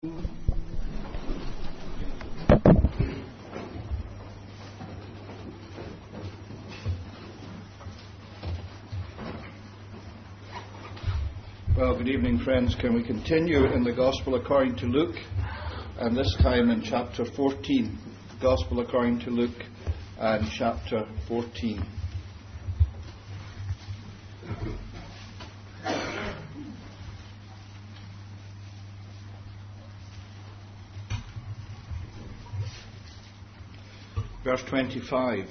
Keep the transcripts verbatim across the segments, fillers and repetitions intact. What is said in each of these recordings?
Well, good evening, friends. Can we continue in the Gospel according to Luke, and this time in chapter fourteen. Gospel according to Luke and chapter fourteen. Verse twenty-five.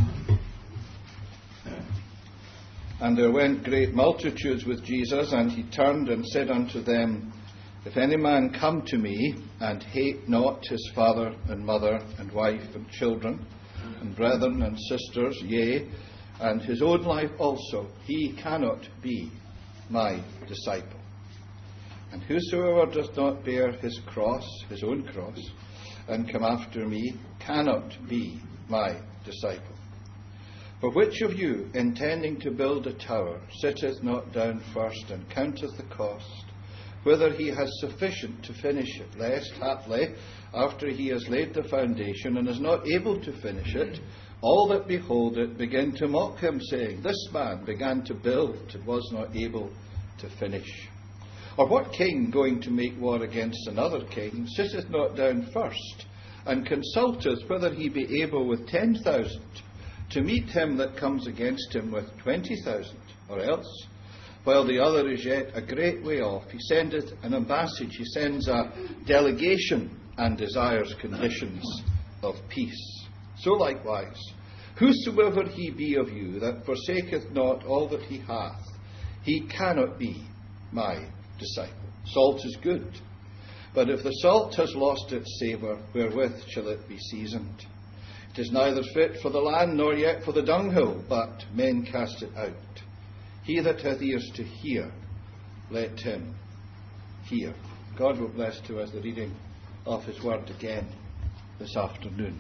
And there went great multitudes with Jesus, and he turned and said unto them, If any man come to me, and hate not his father and mother and wife and children, and brethren and sisters, yea, and his own life also, he cannot be my disciple. And whosoever does not bear his cross, his own cross, and come after me, cannot be my disciple. For which of you, intending to build a tower, sitteth not down first, and counteth the cost, whether he has sufficient to finish it, lest, haply, after he has laid the foundation, and is not able to finish it, all that behold it begin to mock him, saying, This man began to build, and was not able to finish. Or what king, going to make war against another king, sitteth not down first, and consulteth whether he be able with ten thousand to meet him that comes against him with twenty thousand, or else, while the other is yet a great way off, he sendeth an ambassage, he sends a delegation, and desires conditions of peace. So likewise, whosoever he be of you that forsaketh not all that he hath, he cannot be my disciple. Salt is good, but if the salt has lost its savour, wherewith shall it be seasoned? It is neither fit for the land, nor yet for the dunghill, but men cast it out. He that hath ears to hear, let him hear. God will bless to us the reading of his word again this afternoon.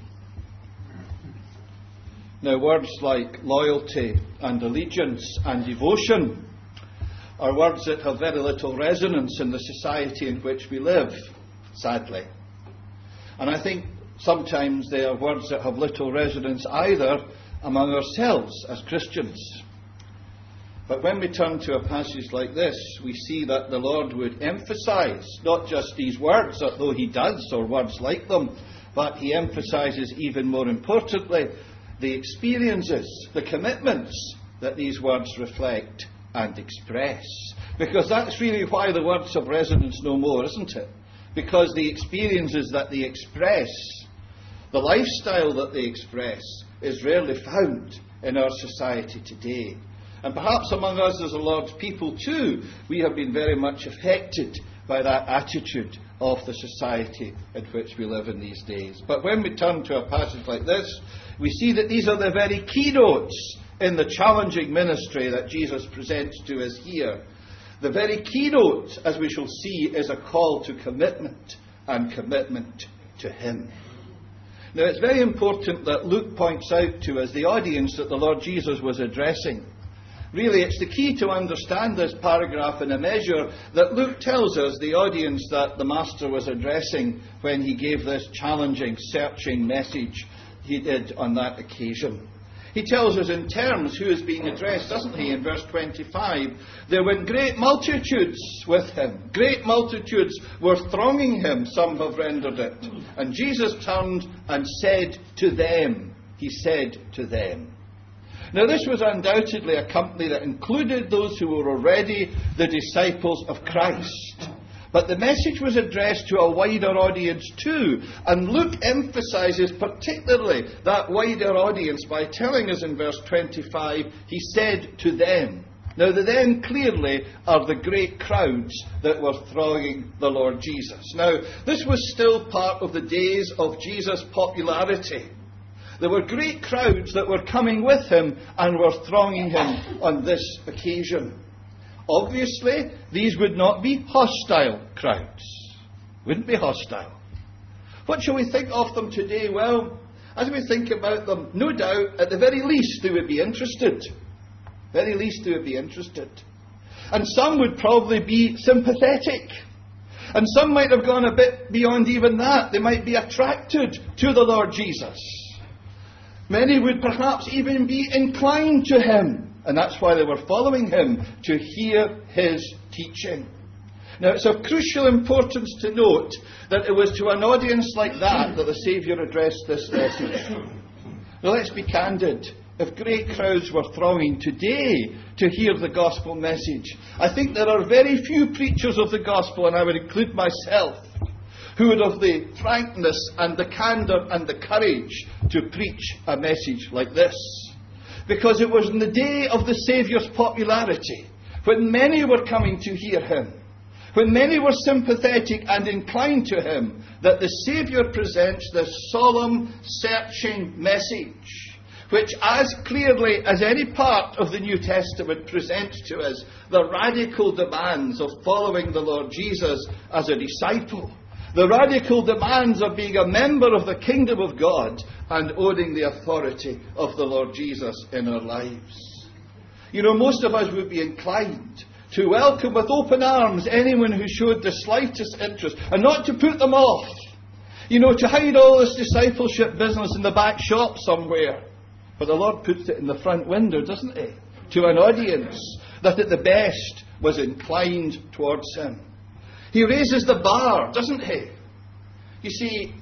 Now, words like loyalty and allegiance and devotion are words that have very little resonance in the society in which we live, sadly. And I think sometimes they are words that have little resonance either among ourselves as Christians. But when we turn to a passage like this, we see that the Lord would emphasize not just these words, although he does, or words like them, but he emphasizes even more importantly the experiences, the commitments that these words reflect and express. Because that's really why the words have resonance no more, isn't it? Because the experiences that they express, the lifestyle that they express, is rarely found in our society today. And perhaps among us as the Lord's people too, we have been very much affected by that attitude of the society in which we live in these days. But when we turn to a passage like this, we see that these are the very keynotes in the challenging ministry that Jesus presents to us here. The very keynote, as we shall see, is a call to commitment, and commitment to him. Now, it's very important that Luke points out to us the audience that the Lord Jesus was addressing. Really, it's the key to understand this paragraph in a measure that Luke tells us the audience that the Master was addressing when he gave this challenging, searching message he did on that occasion. He tells us in terms who is being addressed, doesn't he, in verse twenty-five? There went great multitudes with him. Great multitudes were thronging him, some have rendered it. And Jesus turned and said to them, he said to them. Now, this was undoubtedly a company that included those who were already the disciples of Christ. But the message was addressed to a wider audience too. And Luke emphasizes particularly that wider audience by telling us in verse twenty-five, he said to them. Now, the them clearly are the great crowds that were thronging the Lord Jesus. Now, this was still part of the days of Jesus' popularity. There were great crowds that were coming with him and were thronging him on this occasion. Obviously, these would not be hostile crowds. Wouldn't be hostile. What shall we think of them today? Well, as we think about them, no doubt, at the very least, they would be interested. Very least, they would be interested. And some would probably be sympathetic. And some might have gone a bit beyond even that. They might be attracted to the Lord Jesus. Many would perhaps even be inclined to him. And that's why they were following him, to hear his teaching. Now, it's of crucial importance to note that it was to an audience like that that the Saviour addressed this message. Now, let's be candid. If great crowds were thronging today to hear the gospel message, I think there are very few preachers of the gospel, and I would include myself, who would have the frankness and the candour and the courage to preach a message like this. Because it was in the day of the Saviour's popularity, when many were coming to hear him, when many were sympathetic and inclined to him, that the Saviour presents this solemn, searching message, which as clearly as any part of the New Testament presents to us the radical demands of following the Lord Jesus as a disciple, the radical demands of being a member of the kingdom of God and owning the authority of the Lord Jesus in our lives. You know, most of us would be inclined to welcome with open arms anyone who showed the slightest interest, and not to put them off. You know, to hide all this discipleship business in the back shop somewhere. But the Lord puts it in the front window, doesn't he? To an audience that at the best was inclined towards him. He raises the bar, doesn't he? You see,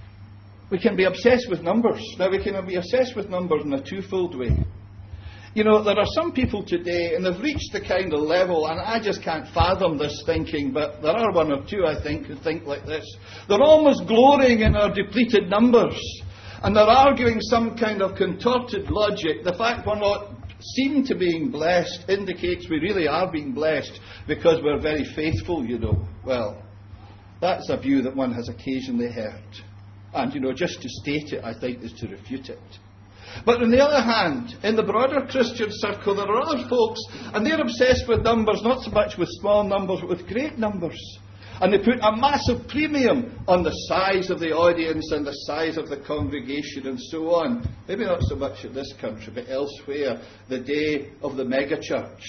we can be obsessed with numbers. Now, we can be obsessed with numbers in a twofold way. You know, there are some people today, and they've reached the kind of level, and I just can't fathom this thinking, but there are one or two, I think, who think like this. They're almost glorying in our depleted numbers. And they're arguing some kind of contorted logic. The fact we're not seem to being blessed indicates we really are being blessed because we're very faithful, you know. Well, that's a view that one has occasionally heard. And, you know, just to state it, I think, is to refute it. But on the other hand, in the broader Christian circle, there are other folks, and they're obsessed with numbers, not so much with small numbers, but with great numbers. And they put a massive premium on the size of the audience and the size of the congregation and so on. Maybe not so much in this country, but elsewhere, the day of the megachurch.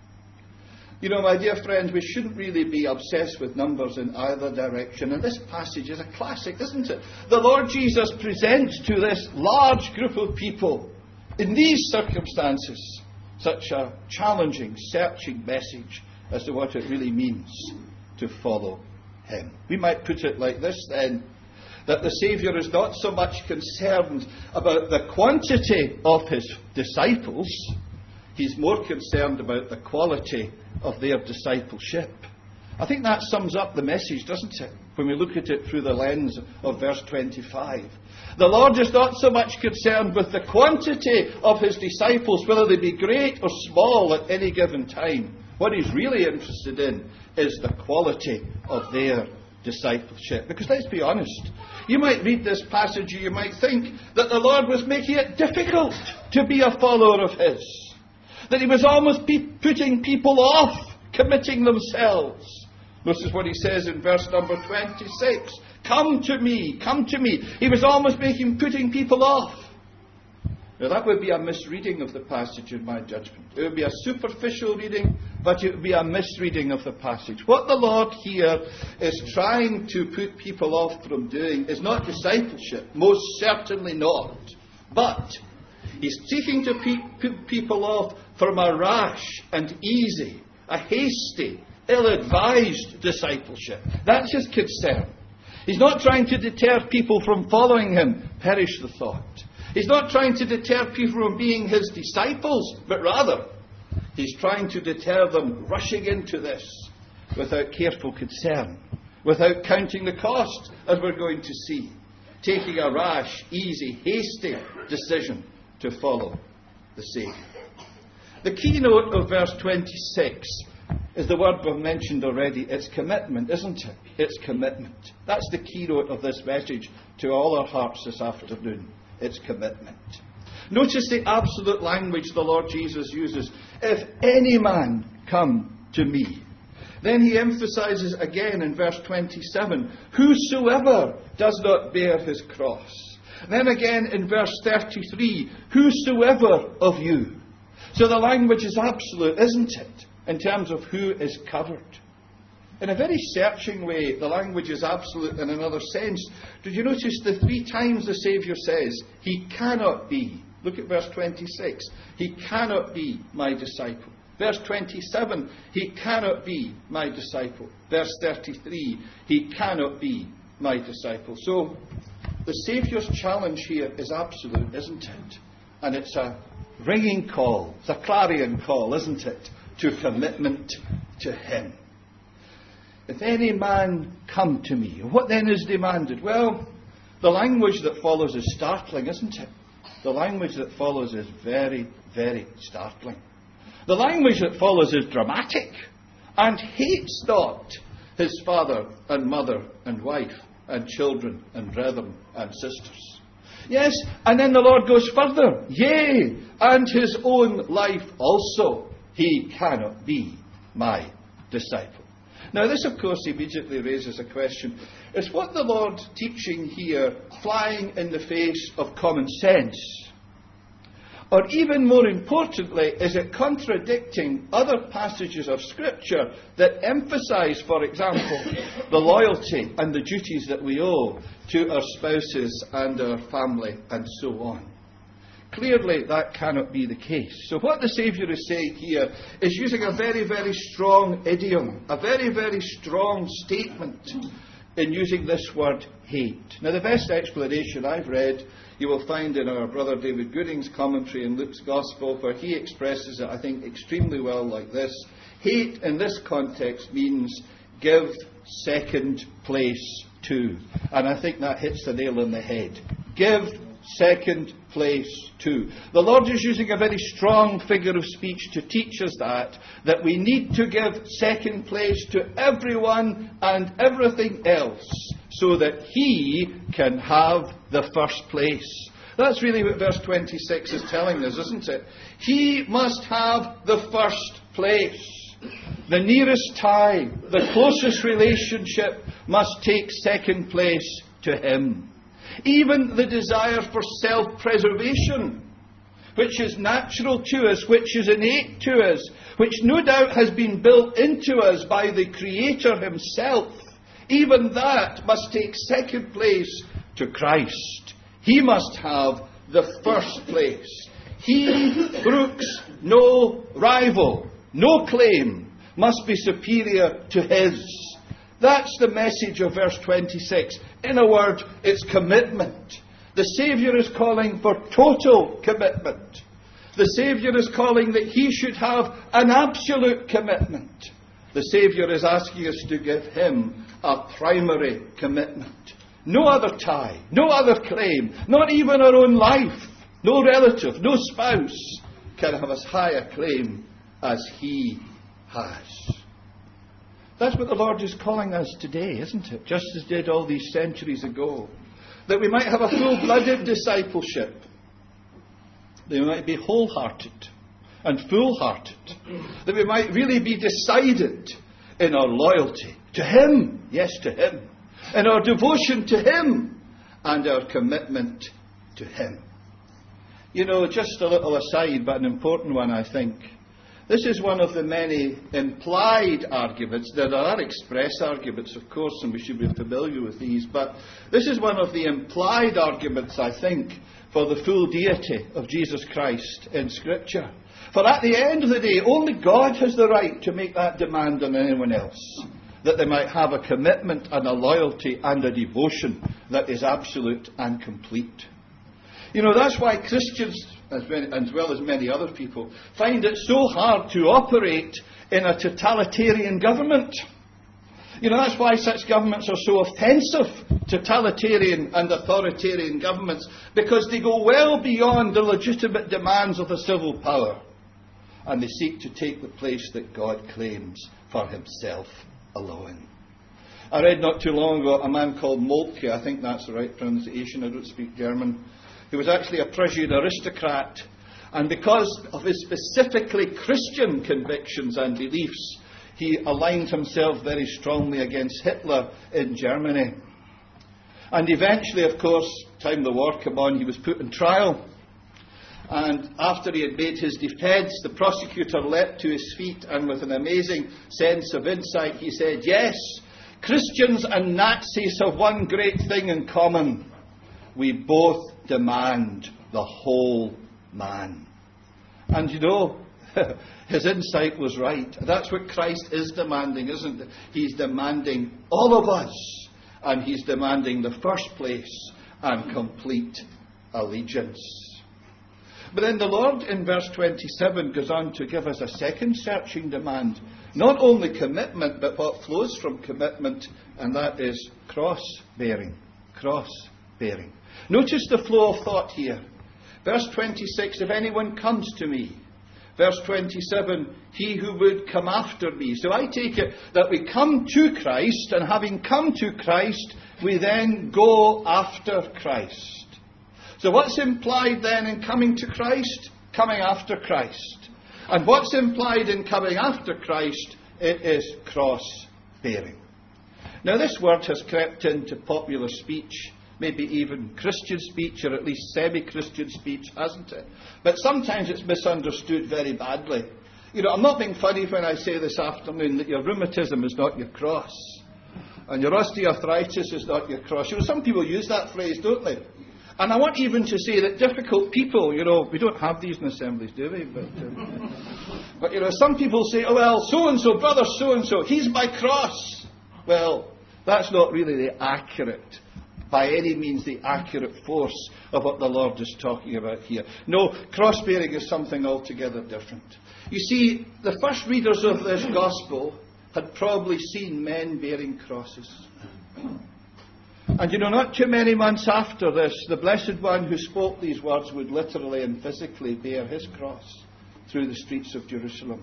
You know, my dear friends, we shouldn't really be obsessed with numbers in either direction. And this passage is a classic, isn't it? The Lord Jesus presents to this large group of people, in these circumstances, such a challenging, searching message as to what it really means to follow him. We might put it like this then, that the Saviour is not so much concerned about the quantity of his disciples, he's more concerned about the quality of their discipleship. I think that sums up the message, doesn't it, when we look at it through the lens of verse twenty-five. The Lord is not so much concerned with the quantity of his disciples, whether they be great or small at any given time. What he's really interested in is the quality of their discipleship. Because let's be honest, you might read this passage and you might think that the Lord was making it difficult to be a follower of his. That he was almost pe- putting people off committing themselves. Notice what he says in verse number twenty-six. Come to me, come to me. He was almost making putting people off. Now that would be a misreading of the passage in my judgment. It would be a superficial reading, but it would be a misreading of the passage. What the Lord here is trying to put people off from doing is not discipleship, most certainly not. But he's seeking to pe- put people off from a rash and easy, a hasty, ill-advised discipleship. That's his concern. He's not trying to deter people from following him. Perish the thought. He's not trying to deter people from being his disciples, but rather, he's trying to deter them rushing into this without careful concern, without counting the cost, as we're going to see, taking a rash, easy, hasty decision to follow the Saviour. The keynote of verse twenty-six is the word we've mentioned already. It's commitment, isn't it? It's commitment. That's the keynote of this message to all our hearts this afternoon. It's commitment. Notice the absolute language the Lord Jesus uses. If any man come to me. Then he emphasizes again in verse twenty-seven, whosoever does not bear his cross. Then again in verse thirty-three, whosoever of you. So the language is absolute, isn't it, in terms of who is covered. In a very searching way, the language is absolute in another sense. Did you notice the three times the Saviour says, he cannot be? Look at verse twenty-six. He cannot be my disciple. Verse twenty-seven, he cannot be my disciple. Verse thirty-three, he cannot be my disciple. So, the Saviour's challenge here is absolute, isn't it? And it's a ringing call. It's a clarion call, isn't it? To commitment to him. If any man come to me, what then is demanded? Well, the language that follows is startling, isn't it? The language that follows is very, very startling. The language that follows is dramatic. And hates not his father and mother and wife and children and brethren and sisters. Yes, and then the Lord goes further. Yea, and his own life also, he cannot be my disciple. Now this, of course, immediately raises a question. Is what the Lord teaching here flying in the face of common sense? Or even more importantly, is it contradicting other passages of Scripture that emphasise, for example, the loyalty and the duties that we owe to our spouses and our family and so on? Clearly, that cannot be the case. So what the Saviour is saying here is using a very, very strong idiom, a very, very strong statement in using this word hate. Now, the best explanation I've read you will find in our brother David Gooding's commentary in Luke's Gospel, where he expresses it, I think, extremely well like this. Hate in this context means give second place to. And I think that hits the nail on the head. Give second place to. The Lord is using a very strong figure of speech to teach us that, that we need to give second place to everyone and everything else so that he can have the first place. That's really what verse twenty-six is telling us, isn't it? He must have the first place. The nearest tie, the closest relationship must take second place to him. Even the desire for self-preservation, which is natural to us, which is innate to us, which no doubt has been built into us by the Creator himself, even that must take second place to Christ. He must have the first place. He brooks no rival, no claim, must be superior to his. That's the message of verse twenty-six. In a word, it's commitment. The Saviour is calling for total commitment. The Saviour is calling that he should have an absolute commitment. The Saviour is asking us to give him a primary commitment. No other tie, no other claim, not even our own life, no relative, no spouse can have as high a claim as he has. That's what the Lord is calling us today, isn't it? Just as did all these centuries ago. That we might have a full-blooded discipleship. That we might be wholehearted and full-hearted. That we might really be decided in our loyalty to him. Yes, to him. In our devotion to him. And our commitment to him. You know, just a little aside, but an important one, I think. This is one of the many implied arguments. There are express arguments, of course, and we should be familiar with these. But this is one of the implied arguments, I think, for the full deity of Jesus Christ in Scripture. For at the end of the day, only God has the right to make that demand on anyone else. That they might have a commitment and a loyalty and a devotion that is absolute and complete. You know, that's why Christians, as, many, as well as many other people, find it so hard to operate in a totalitarian government. You know, that's why such governments are so offensive, totalitarian and authoritarian governments, because they go well beyond the legitimate demands of the civil power. And they seek to take the place that God claims for himself alone. I read not too long ago a man called Moltke, I think that's the right pronunciation, I don't speak German. He was actually a Prussian aristocrat, and because of his specifically Christian convictions and beliefs, he aligned himself very strongly against Hitler in Germany. And eventually, of course, time the war came on, he was put on trial. And after he had made his defence, the prosecutor leapt to his feet, and with an amazing sense of insight, he said, yes, Christians and Nazis have one great thing in common. We both demand the whole man. And you know, his insight was right. That's what Christ is demanding, isn't it? He's demanding all of us. And he's demanding the first place and complete allegiance. But then the Lord in verse twenty-seven goes on to give us a second searching demand. Not only commitment, but what flows from commitment, and that is cross-bearing. Cross-bearing. Notice the flow of thought here. Verse twenty-six, if anyone comes to me. Verse twenty-seven, he who would come after me. So I take it that we come to Christ, and having come to Christ, we then go after Christ. So what's implied then in coming to Christ? Coming after Christ. And what's implied in coming after Christ? It is cross-bearing. Now this word has crept into popular speech, maybe even Christian speech, or at least semi-Christian speech, hasn't it? But sometimes it's misunderstood very badly. You know, I'm not being funny when I say this afternoon that your rheumatism is not your cross, and your osteoarthritis is not your cross. You know, some people use that phrase, don't they? And I want even to say that difficult people, you know, we don't have these in assemblies, do we? But, um, but you know, some people say, oh well, so-and-so, brother so-and-so, he's my cross. Well, that's not really the accurate, by any means the accurate force of what the Lord is talking about here. No, cross-bearing is something altogether different. You see, the first readers of this gospel had probably seen men bearing crosses. And you know, not too many months after this, the Blessed One who spoke these words would literally and physically bear his cross through the streets of Jerusalem.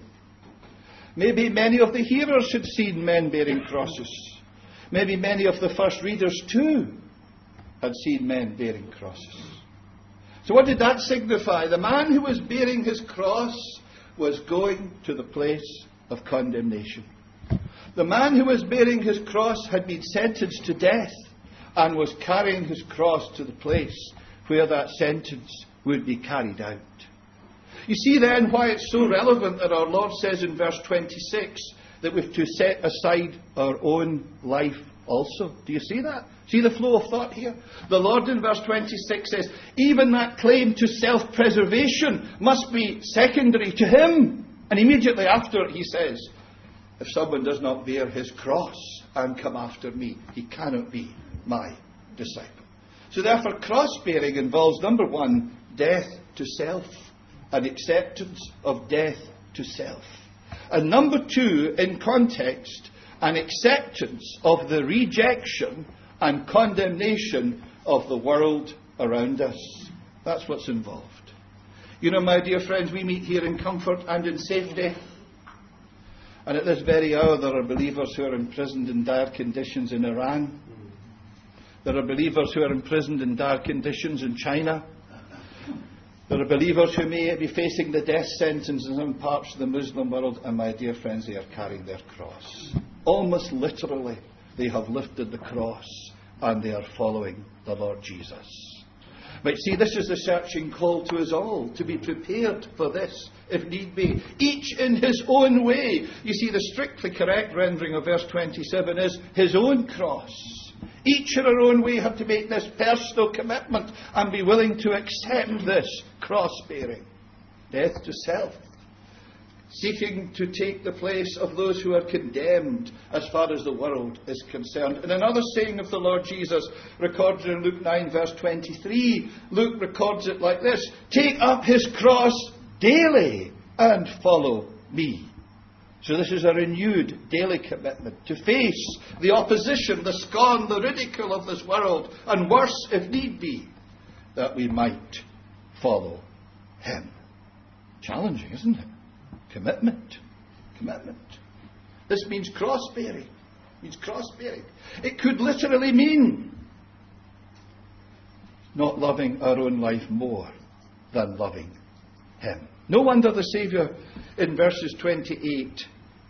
Maybe many of the hearers had seen men bearing crosses. Maybe many of the first readers too had seen men bearing crosses. So what did that signify? The man who was bearing his cross was going to the place of condemnation. The man who was bearing his cross had been sentenced to death and was carrying his cross to the place where that sentence would be carried out. You see then why it's so relevant that our Lord says in verse twenty-six that we've to set aside our own life also. Do you see that? See the flow of thought here? The Lord in verse twenty-six says, even that claim to self-preservation must be secondary to him. And immediately after he says, if someone does not bear his cross and come after me, he cannot be my disciple. So therefore, cross-bearing involves, number one, death to self, an acceptance of death to self. And number two, in context, an acceptance of the rejection and condemnation of the world around us. That's what's involved. You know, my dear friends, we meet here in comfort and in safety. And at this very hour, there are believers who are imprisoned in dire conditions in Iran. There are believers who are imprisoned in dire conditions in China. There are believers who may be facing the death sentence in some parts of the Muslim world. And my dear friends, they are carrying their cross. Almost literally, they have lifted the cross and they are following the Lord Jesus. But see, this is the searching call to us all, to be prepared for this, if need be. Each in his own way. You see, the strictly correct rendering of verse twenty-seven is his own cross. Each in our own way have to make this personal commitment and be willing to accept this cross-bearing. Death to self. Seeking to take the place of those who are condemned as far as the world is concerned. And another saying of the Lord Jesus, recorded in Luke nine verse twenty-three, Luke records it like this: take up his cross daily and follow me. So this is a renewed daily commitment to face the opposition, the scorn, the ridicule of this world, and worse if need be, that we might follow him. Challenging, isn't it? Commitment. Commitment. This means cross-bearing. It means cross-bearing. It could literally mean not loving our own life more than loving him. No wonder the Saviour in verses twenty-eight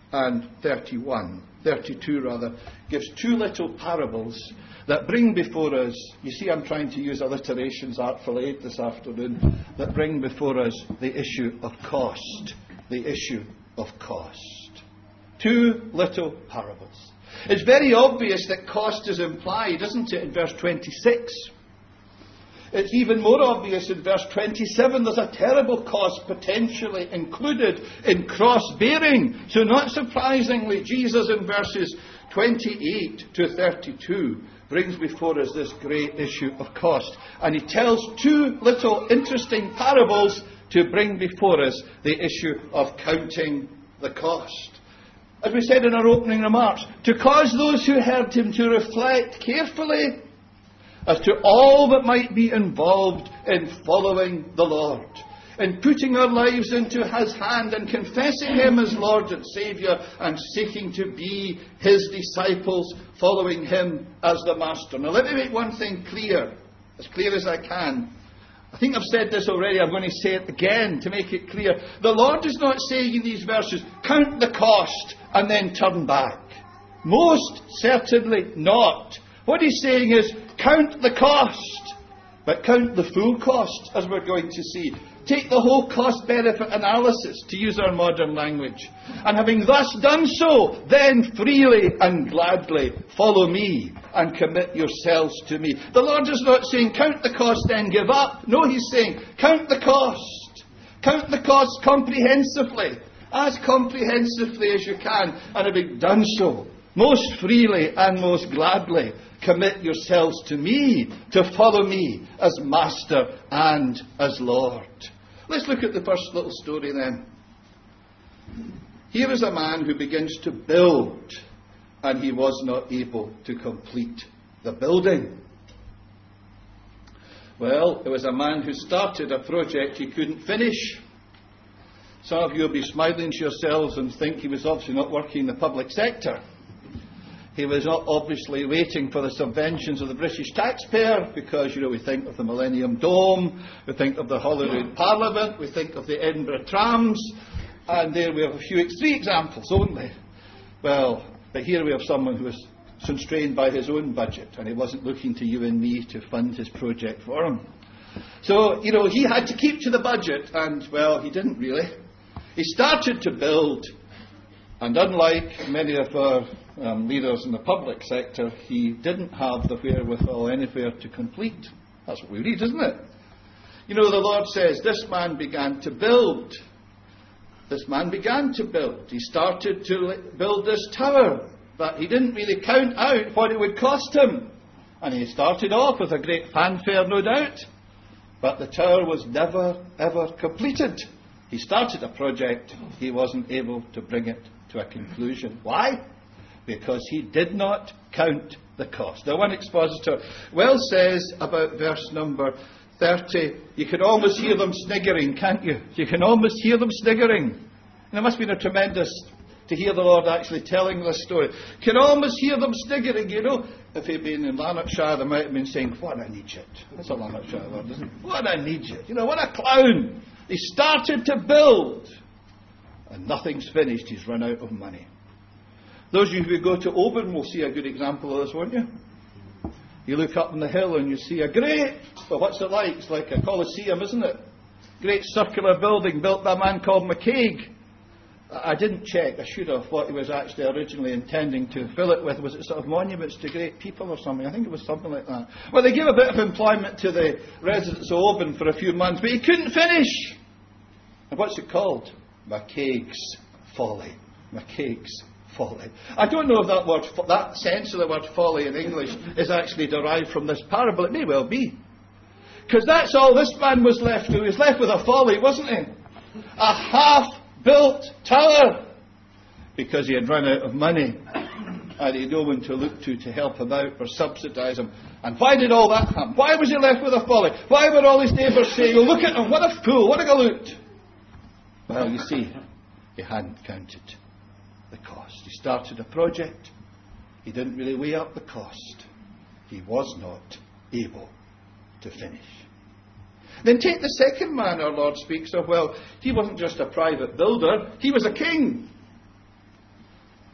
and thirty-one, thirty-two rather, gives two little parables that bring before us, you see I'm trying to use alliterations artfully this afternoon, that bring before us the issue of cost. The issue of cost. Two little parables. It's very obvious that cost is implied, isn't it, in verse twenty-six? It's even more obvious in verse twenty-seven. There's a terrible cost potentially included in cross-bearing. So not surprisingly, Jesus in verses twenty-eight to thirty-two brings before us this great issue of cost. And he tells two little interesting parables to bring before us the issue of counting the cost. As we said in our opening remarks, to cause those who heard him to reflect carefully as to all that might be involved in following the Lord, in putting our lives into his hand and confessing him as Lord and Saviour and seeking to be his disciples, following him as the Master. Now let me make one thing clear, as clear as I can. I think I've said this already, I'm going to say it again to make it clear. The Lord is not saying in these verses, count the cost and then turn back. Most certainly not. What he's saying is, count the cost, but count the full cost, as we're going to see. Take the whole cost-benefit analysis, to use our modern language. And having thus done so, then freely and gladly follow me and commit yourselves to me. The Lord is not saying, count the cost, then give up. No, he's saying, count the cost. Count the cost comprehensively, as comprehensively as you can. And having done so, most freely and most gladly, commit yourselves to me, to follow me as Master and as Lord. Let's look at the first little story then. Here is a man who begins to build, and he was not able to complete the building. Well, it was a man who started a project he couldn't finish. Some of you will be smiling to yourselves and think he was obviously not working in the public sector. He was not obviously waiting for the subventions of the British taxpayer, because, you know, we think of the Millennium Dome, we think of the Holyrood Parliament, we think of the Edinburgh trams, and there we have a few, three examples only. Well, but here we have someone who was constrained by his own budget, and he wasn't looking to you and me to fund his project for him. So, you know, he had to keep to the budget, and, well, he didn't really. He started to build, and unlike many of our Um, leaders in the public sector, he didn't have the wherewithal anywhere to complete. That's what we read, isn't it? You know, the Lord says, this man began to build. This man began to build. He started to build this tower, but he didn't really count out what it would cost him. And he started off with a great fanfare, no doubt, but the tower was never, ever completed. He started a project, he wasn't able to bring it to a conclusion. Why? Because he did not count the cost. Now, one expositor well says about verse number thirty, you can almost hear them sniggering, can't you? You can almost hear them sniggering. And it must have been a tremendous to hear the Lord actually telling this story. You can almost hear them sniggering, you know. If he'd been in Lanarkshire, they might have been saying, what an idiot. That's a Lanarkshire word, isn't it? What an idiot. You know, what a clown. He started to build, and nothing's finished. He's run out of money. Those of you who go to Oban will see a good example of this, won't you? You look up on the hill and you see a great, well, what's it like? It's like a Colosseum, isn't it? Great circular building built by a man called McCaig. I didn't check, I should have, what he was actually originally intending to fill it with. Was it sort of monuments to great people or something? I think it was something like that. Well, they gave a bit of employment to the residents of Oban for a few months, but he couldn't finish. And what's it called? McCaig's Folly. McCaig's Folly. I don't know if that word, that sense of the word folly in English is actually derived from this parable. It may well be. Because that's all this man was left with. He was left with a folly, wasn't he? A half-built tower. Because he had run out of money. And he had no one to look to to help him out or subsidise him. And why did all that happen? Why was he left with a folly? Why were all his neighbours saying, oh, look at him, what a fool, what a galoot? Well, you see, he hadn't counted the cost. He started a project. He didn't really weigh up the cost. He was not able to finish. Then take the second man our Lord speaks of. Well, he wasn't just a private builder. He was a king.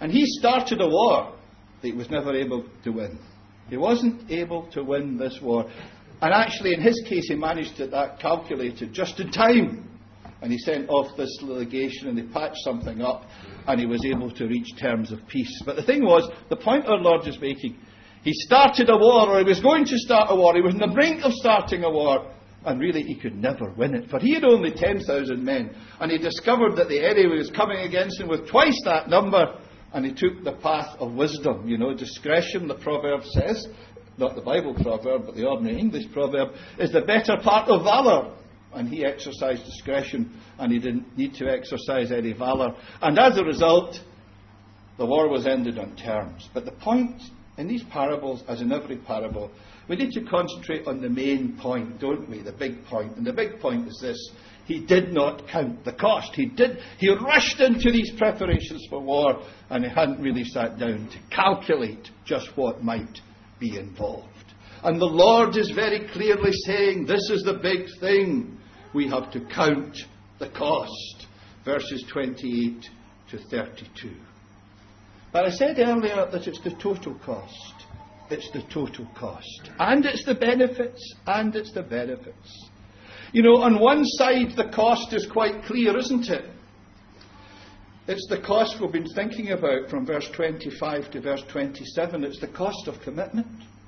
And he started a war that he was never able to win. He wasn't able to win this war. And actually, in his case, he managed to that calculated just in time. And he sent off this legation and they patched something up and he was able to reach terms of peace. But the thing was, the point our Lord is making, he started a war, or he was going to start a war. He was on the brink of starting a war. And really, he could never win it. For he had only ten thousand men. And he discovered that the enemy was coming against him with twice that number. And he took the path of wisdom. You know, discretion, the proverb says, not the Bible proverb, but the ordinary English proverb, is the better part of valour. And he exercised discretion, and he didn't need to exercise any valour. And as a result, the war was ended on terms. But the point in these parables, as in every parable, we need to concentrate on the main point, don't we? The big point. And the big point is this: he did not count the cost. He did. He rushed into these preparations for war, and he hadn't really sat down to calculate just what might be involved. And the Lord is very clearly saying, this is the big thing. We have to count the cost. Verses twenty-eight to thirty-two. But I said earlier that it's the total cost. It's the total cost. And it's the benefits. And it's the benefits. You know, on one side, the cost is quite clear, isn't it? It's the cost we've been thinking about from verse twenty-five to verse twenty-seven. It's the cost of commitment.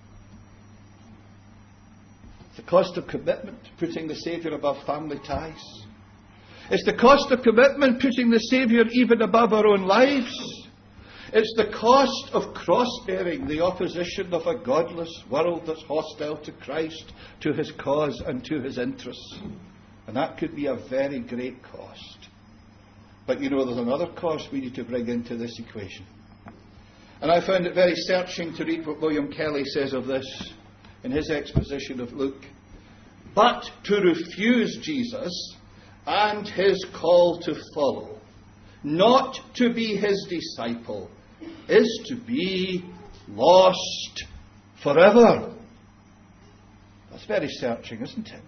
The cost of commitment, putting the Saviour above family ties. It's the cost of commitment, putting the Saviour even above our own lives. It's the cost of cross-bearing the opposition of a godless world that's hostile to Christ, to his cause and to his interests. And that could be a very great cost. But you know, there's another cost we need to bring into this equation. And I found it very searching to read what William Kelly says of this in his exposition of Luke. But to refuse Jesus and his call to follow, not to be his disciple, is to be lost forever. That's very searching, isn't it?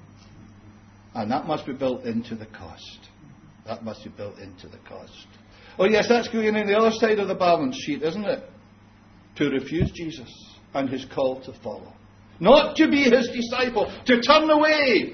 And that must be built into the cost. That must be built into the cost. Oh yes, that's going in the other side of the balance sheet, isn't it? To refuse Jesus and his call to follow. Not to be his disciple, to turn away,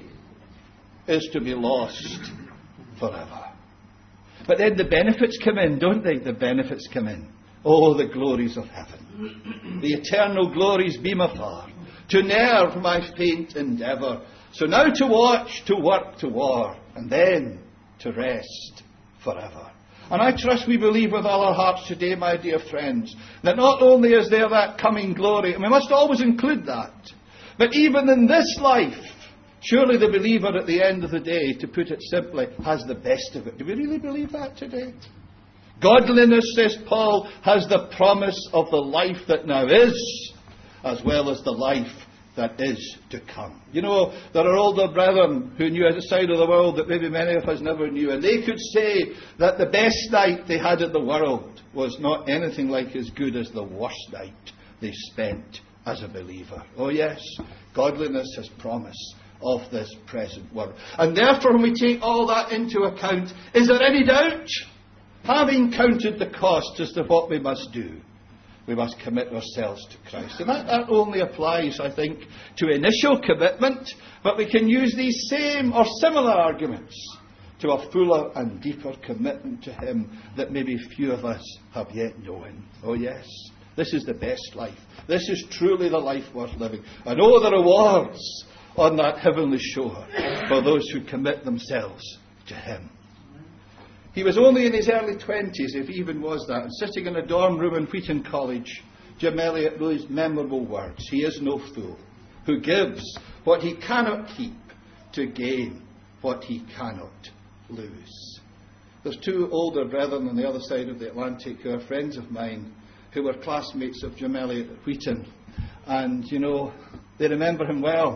is to be lost forever. But then the benefits come in, don't they? The benefits come in. Oh, the glories of heaven. The eternal glories beam afar. To nerve my faint endeavour. So now to watch, to work, to war, and then to rest forever. And I trust we believe with all our hearts today, my dear friends, that not only is there that coming glory, and we must always include that, but even in this life, surely the believer at the end of the day, to put it simply, has the best of it. Do we really believe that today? Godliness, says Paul, has the promise of the life that now is, as well as the life that is to come. You know, there are older brethren who knew a side of the world that maybe many of us never knew, and they could say that the best night they had in the world was not anything like as good as the worst night they spent as a believer. Oh yes, godliness has promise of this present world. And therefore, when we take all that into account, is there any doubt? Having counted the cost as to what we must do, we must commit ourselves to Christ. And that, that only applies, I think, to initial commitment, but we can use these same or similar arguments to a fuller and deeper commitment to him that maybe few of us have yet known. Oh yes, this is the best life. This is truly the life worth living. And oh, the rewards on that heavenly shore for those who commit themselves to him. He was only in his early twenties, if he even was that, and sitting in a dorm room in Wheaton College, Jim Elliot wrote his memorable words: "He is no fool who gives what he cannot keep to gain what he cannot lose." There's two older brethren on the other side of the Atlantic who are friends of mine, who were classmates of Jim Elliot at Wheaton. And, you know, they remember him well.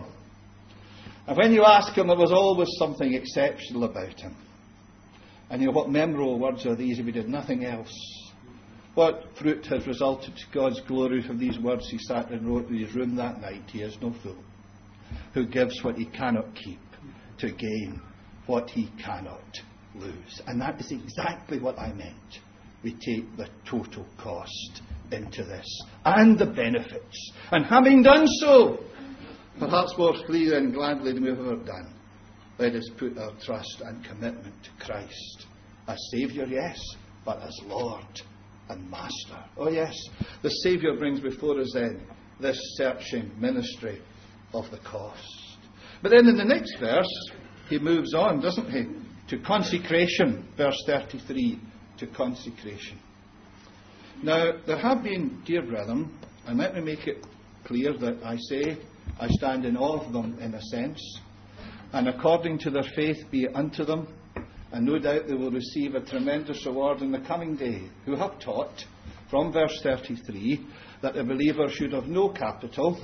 And when you ask him, there was always something exceptional about him. And you know, what memorable words are these if he did nothing else? What fruit has resulted to God's glory from these words he sat and wrote in his room that night? He is no fool who gives what he cannot keep to gain what he cannot lose. And that is exactly what I meant we take the total cost into this, and the benefits. And having done so, perhaps more freely and gladly than we've ever done, let us put our trust and commitment to Christ as Saviour, yes, but as Lord and Master. Oh yes, the Saviour brings before us then this searching ministry of the cost. But then in the next verse, he moves on, doesn't he, to consecration, verse thirty-three, to consecration. Now, there have been, dear brethren, and let me make it clear that I say I stand in awe of them in a sense, and according to their faith be it unto them, and no doubt they will receive a tremendous reward in the coming day, who have taught, from verse thirty-three, that a believer should have no capital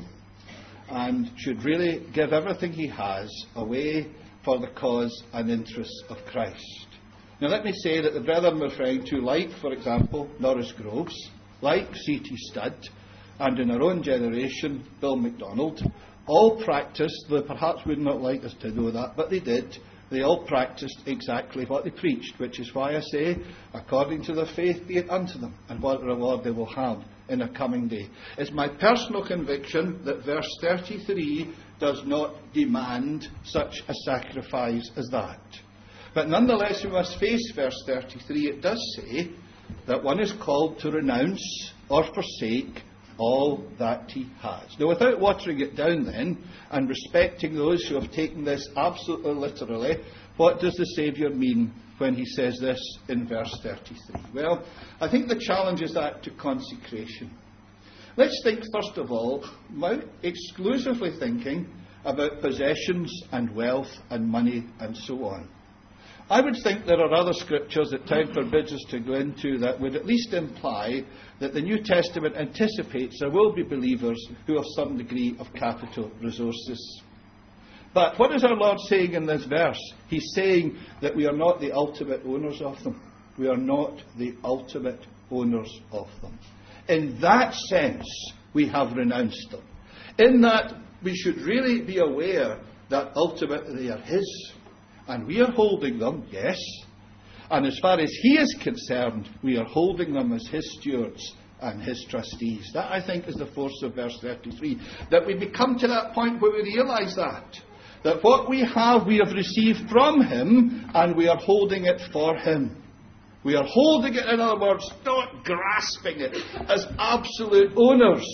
and should really give everything he has away for the cause and interests of Christ. Now let me say that the brethren I'm referring to, like, for example, Norris Groves, like C T Studd, and in our own generation, Bill MacDonald, all practiced, they perhaps would not like us to know that, but they did, they all practiced exactly what they preached, which is why I say, according to their faith be it unto them, and what reward they will have in a coming day. It's my personal conviction that verse thirty-three does not demand such a sacrifice as that. But nonetheless, we must face verse thirty-three. It does say that one is called to renounce or forsake all that he has. Now, without watering it down then, and respecting those who have taken this absolutely literally, what does the Saviour mean when he says this in verse thirty-three? Well, I think the challenge is that to consecration. Let's think first of all, without exclusively thinking about possessions and wealth and money and so on. I would think there are other scriptures that time forbids us to go into that would at least imply that the New Testament anticipates there will be believers who have some degree of capital resources. But what is our Lord saying in this verse? He's saying that we are not the ultimate owners of them. We are not the ultimate owners of them. In that sense, we have renounced them. In that, we should really be aware that ultimately they are His. And we are holding them, yes. And as far as He is concerned, we are holding them as His stewards and His trustees. That, I think, is the force of verse thirty-three. That we become to that point where we realise that. That what we have, we have received from Him, and we are holding it for Him. We are holding it, in other words, not grasping it as absolute owners.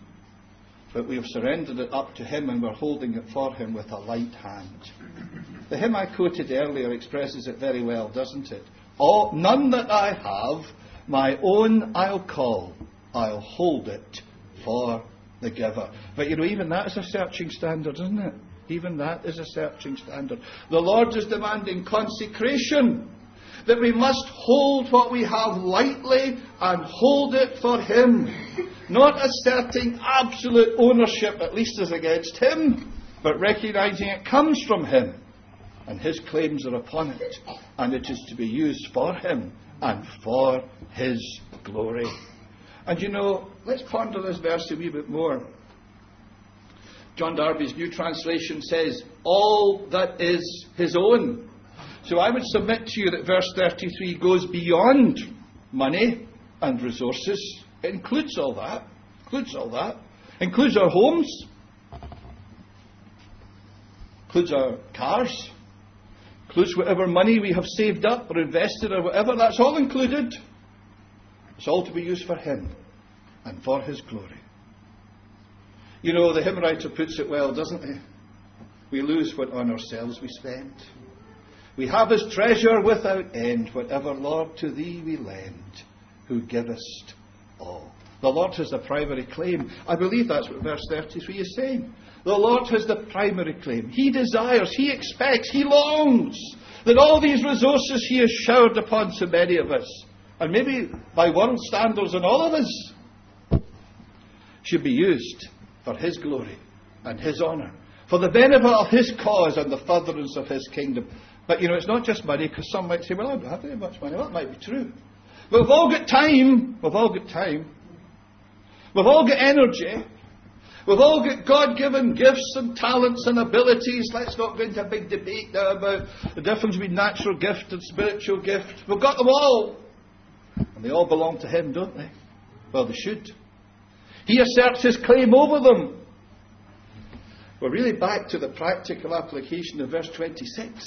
But we have surrendered it up to Him, and we're holding it for Him with a light hand. The hymn I quoted earlier expresses it very well, doesn't it? All, none that I have, my own I'll call, I'll hold it for the giver. But you know, even that is a searching standard, isn't it? Even that is a searching standard. The Lord is demanding consecration, that we must hold what we have lightly and hold it for Him. Not asserting absolute ownership, at least as against Him, but recognising it comes from Him. And His claims are upon it. And it is to be used for Him and for His glory. And you know, let's ponder this verse a wee bit more. John Darby's New Translation says, all that is His own. So I would submit to you that verse thirty-three goes beyond money and resources. It includes all that. Includes all that. Includes our homes. Includes our cars. Includes whatever money we have saved up or invested or whatever. That's all included. It's all to be used for Him and for His glory. You know, the hymn writer puts it well, doesn't he? We lose what on ourselves we spend. We have His treasure without end, whatever, Lord, to Thee we lend, who givest all. The Lord has the primary claim. I believe that's what verse thirty-three is saying. The Lord has the primary claim. He desires, He expects, He longs that all these resources He has showered upon so many of us, and maybe by world standards and all of us, should be used for His glory and His honour, for the benefit of His cause and the furtherance of His kingdom. But you know, it's not just money, because some might say, well, I don't have very much money. Well, that might be true. But we've all got time. We've all got time. We've all got energy. We've all got God-given gifts and talents and abilities. Let's not go into a big debate now about the difference between natural gift and spiritual gift. We've got them all. And And they all belong to him, don't they? Well, they should. He asserts his claim over them. We're really back to the practical application of verse twenty-six.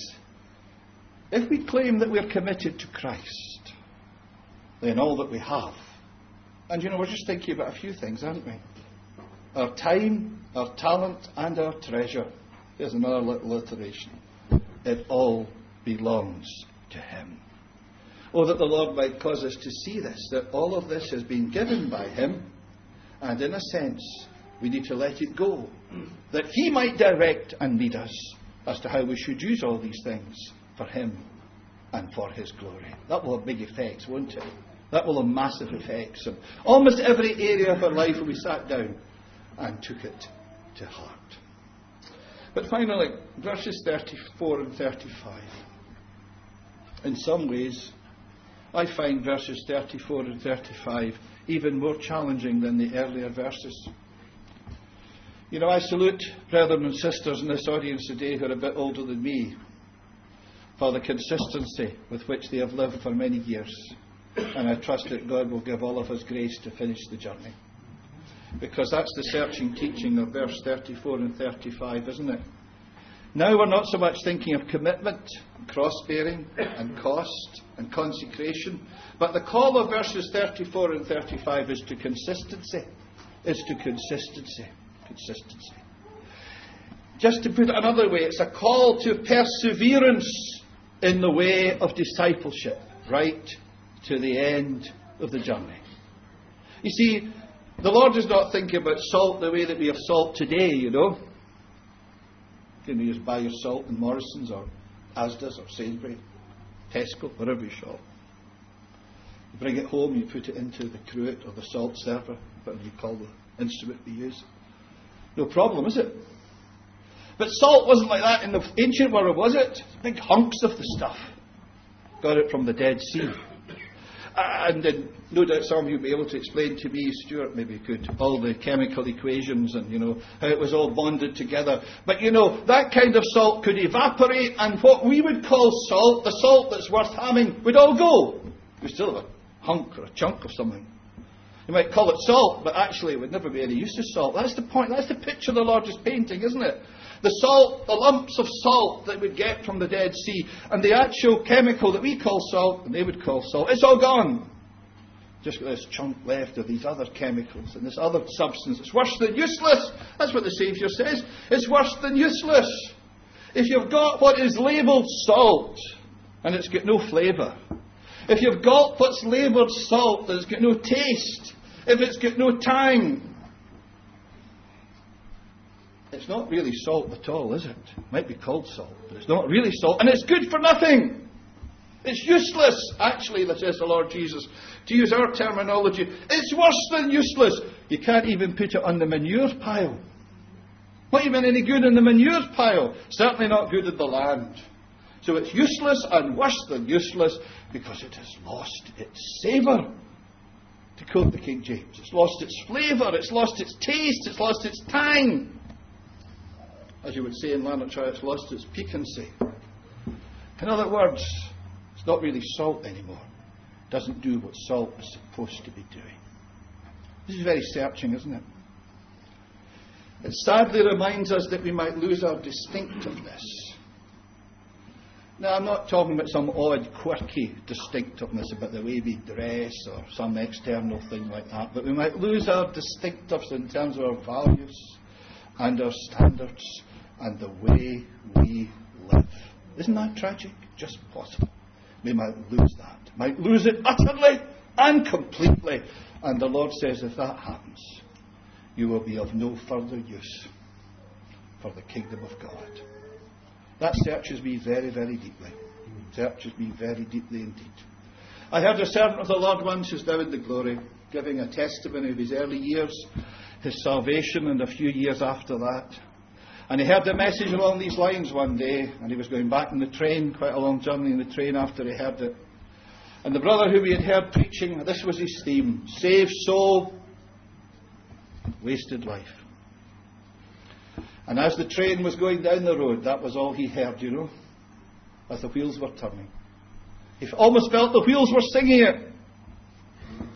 If we claim that we're committed to Christ, then all that we have, and you know, we're just thinking about a few things, aren't we? Our time, our talent, and our treasure. Here's another little alliteration. It all belongs to him. Oh, that the Lord might cause us to see this, that all of this has been given by him, and in a sense, we need to let it go, that he might direct and lead us as to how we should use all these things for him and for his glory. That will have big effects, won't it? That will have massive effects on almost every area of our life when we sat down and took it to heart. But finally, verses thirty-four and thirty-five. In some ways, I find verses thirty-four and thirty-five even more challenging than the earlier verses. You know, I salute brethren and sisters in this audience today who are a bit older than me for the consistency with which they have lived for many years. And I trust that God will give all of us grace to finish the journey. Because that's the searching teaching of verse thirty-four and thirty-five, isn't it? Now we're not so much thinking of commitment, cross-bearing, and cost, and consecration. But the call of verses thirty-four and thirty-five is to consistency. Is to consistency. Consistency. Just to put it another way, it's a call to perseverance in the way of discipleship, right to the end of the journey. You see, the Lord is not thinking about salt the way that we have salt today, you know. You can just buy your salt in Morrison's or Asda's or Sainsbury's, Tesco, wherever you shop. You bring it home, you put it into the cruet or the salt server, whatever you call the instrument we use. No problem, is it? But salt wasn't like that in the ancient world, was it? Big hunks of the stuff. Got it from the Dead Sea. And then, no doubt some of you will be able to explain to me, Stuart maybe could, all the chemical equations and, you know, how it was all bonded together. But, you know, that kind of salt could evaporate, and what we would call salt, the salt that's worth having, would all go. You still have a hunk or a chunk of something. You might call it salt, but actually it would never be any use to salt. That's the point. That's the picture the Lord is painting, isn't it? The salt, the lumps of salt that we'd get from the Dead Sea, and the actual chemical that we call salt, and they would call salt, it's all gone. Just got this chunk left of these other chemicals and this other substance. It's worse than useless. That's what the Saviour says. It's worse than useless. If you've got what is labelled salt, and it's got no flavour, if you've got what's labelled salt that's got no taste, if it's got no tang, it's not really salt at all, is it? It might be called salt, but it's not really salt, and it's good for nothing. It's useless, actually, says the Lord Jesus. To use our terminology, it's worse than useless. You can't even put it on the manure pile. Not even any good in the manure pile. Certainly not good in the land. So it's useless and worse than useless because it has lost its savour. To quote the King James, it's lost its flavour, it's lost its taste, it's lost its tang. As you would say in Lanarkshire, it's lost its piquancy. In other words, it's not really salt anymore. It doesn't do what salt is supposed to be doing. This is very searching, isn't it? It sadly reminds us that we might lose our distinctiveness. Now, I'm not talking about some odd, quirky distinctiveness about the way we dress or some external thing like that, but we might lose our distinctiveness in terms of our values and our standards and the way we live. Isn't that tragic? Just possible. We might lose that. Might lose it utterly and completely. And the Lord says, if that happens, you will be of no further use for the kingdom of God. That searches me very, very deeply. Searches me very deeply indeed. I heard a servant of the Lord once who's now in the glory, giving a testimony of his early years, his salvation, and a few years after that. And he heard a message along these lines one day, and he was going back in the train, quite a long journey in the train after he heard it. And the brother who he had heard preaching, this was his theme: saved soul, wasted life. And as the train was going down the road, that was all he heard, you know, as the wheels were turning. He almost felt the wheels were singing it.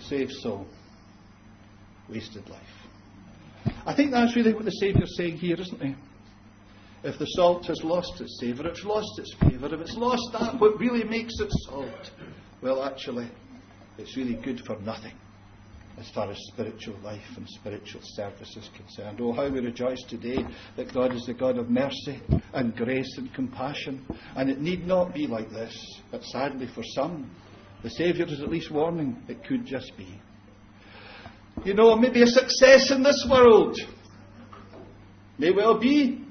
saved soul, wasted life. I think that's really what the Saviour's saying here, isn't he? If the salt has lost its savour, it's lost its flavour. If it's lost that, what really makes it salt, well, actually, it's really good for nothing as far as spiritual life and spiritual service is concerned. Oh, how we rejoice today that God is the God of mercy and grace and compassion. And it need not be like this. But sadly for some, the Saviour is at least warning it could just be. You know, maybe a success in this world may well be,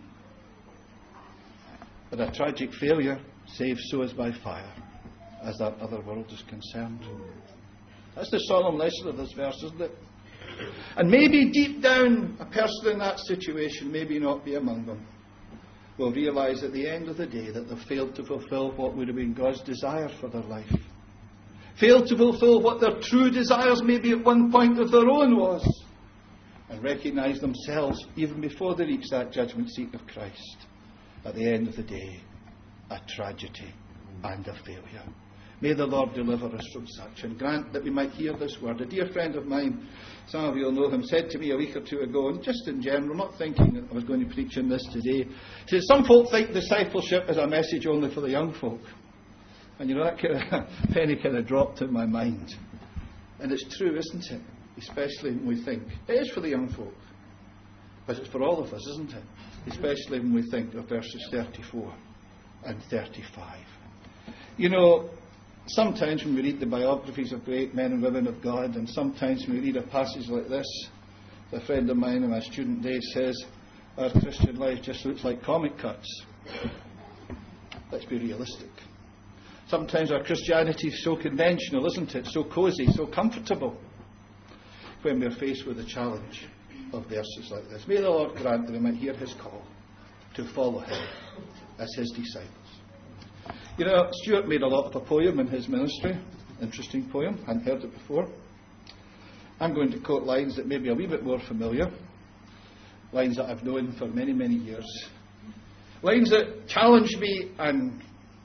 but a tragic failure, save so as by fire, as that other world is concerned. That's the solemn lesson of this verse, isn't it? And maybe deep down, a person in that situation, maybe not be among them, will realise at the end of the day that they've failed to fulfil what would have been God's desire for their life. Failed to fulfil what their true desires maybe at one point of their own was. And recognise themselves, even before they reach that judgment seat of Christ, at the end of the day, a tragedy and a failure. May the Lord deliver us from such, and grant that we might hear this word. A dear friend of mine, some of you will know him, said to me a week or two ago, and just in general, not thinking that I was going to preach on this today, he said, some folk think discipleship is a message only for the young folk. And you know, that kind of penny kind of dropped in my mind. And it's true, isn't it? Especially when we think, it is for the young folk. But it's for all of us, isn't it? Especially when we think of verses thirty-four and thirty-five. You know, sometimes when we read the biographies of great men and women of God, and sometimes when we read a passage like this, a friend of mine in my student days says, our Christian life just looks like comic cuts. Let's be realistic. Sometimes our Christianity is so conventional, isn't it? So cosy, so comfortable, when we're faced with the challenge of verses like this. May the Lord grant that we might hear his call to follow him as his disciples. You know, Stuart made a lot of a poem in his ministry. Interesting poem. Hadn't heard it before. I'm going to quote lines that may be a wee bit more familiar. Lines that I've known for many, many years. Lines that challenge me and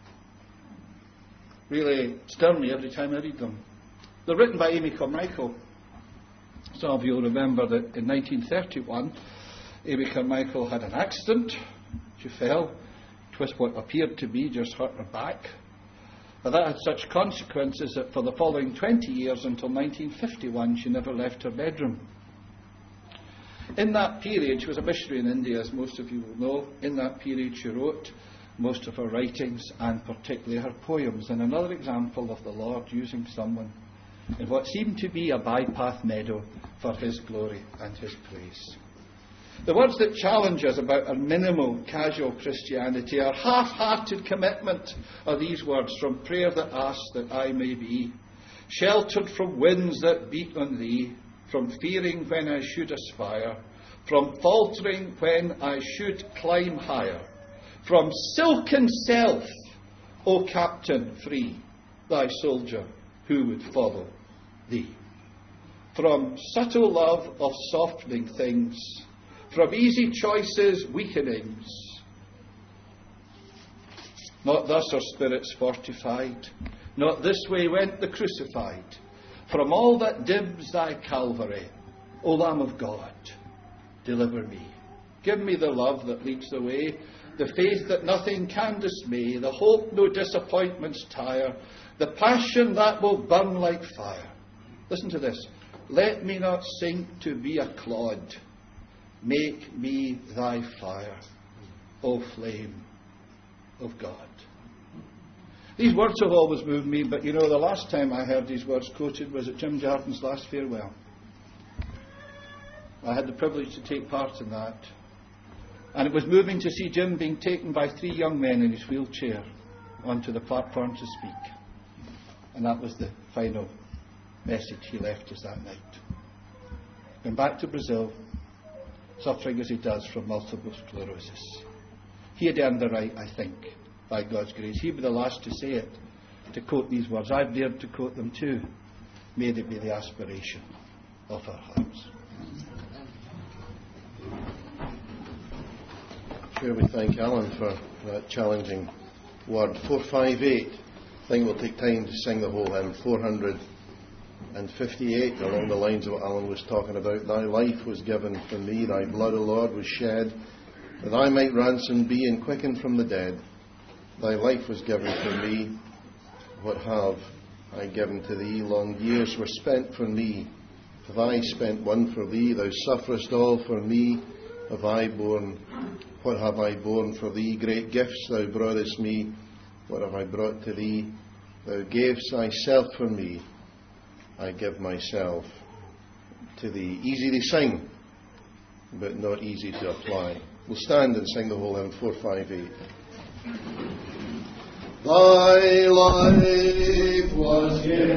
really stir me every time I read them. They're written by Amy Carmichael. Some of you will remember that in nineteen thirty-one, Amy Carmichael had an accident. She fell. Twist what appeared to be just hurt her back. But that had such consequences that for the following twenty years until nineteen fifty-one, she never left her bedroom. In that period, she was a missionary in India, as most of you will know. In that period, she wrote most of her writings, and particularly her poems. And another example of the Lord using someone in what seemed to be a bypath meadow for his glory and his praise. The words that challenge us about our minimal, casual Christianity, our half-hearted commitment, are these words: from prayer that asks that I may be sheltered from winds that beat on thee, from fearing when I should aspire, from faltering when I should climb higher, from silken self, O Captain, free thy soldier who would follow thee, from subtle love of softening things, from easy choices weakenings. Not thus are spirits fortified, not this way went the crucified. From all that dims thy Calvary, O Lamb of God, deliver me. Give me the love that leads the way, the faith that nothing can dismay, the hope no disappointments tire, the passion that will burn like fire. Listen to this. Let me not sink to be a clod. Make me thy fire, O flame of God. These words have always moved me, but you know, the last time I heard these words quoted was at Jim Jarton's last farewell. I had the privilege to take part in that. And it was moving to see Jim being taken by three young men in his wheelchair onto the platform to speak. And that was the final message he left us that night. Went back to Brazil, suffering as he does from multiple sclerosis. He had earned the right, I think, by God's grace. He'd be the last to say it, to quote these words. I've dared to quote them too. May they be the aspiration of our hearts. Sure, we thank Alan for that challenging word. four five eight. I think we'll take time to sing the whole hymn. four hundred and fifty-eight, along the lines of what Alan was talking about. Thy life was given for me, thy blood, O Lord, was shed, that I might ransom be and quicken from the dead. Thy life was given for me. What have I given to thee? Long years were spent for me. Have I spent one for thee? Thou sufferest all for me. Have I borne? What have I borne for thee? Great gifts thou broughtest me. What have I brought to thee? Thou gavest thyself for me. I give myself to thee. Easy to sing, but not easy to apply. We'll stand and sing the whole hymn, four five eight. Thy life was given.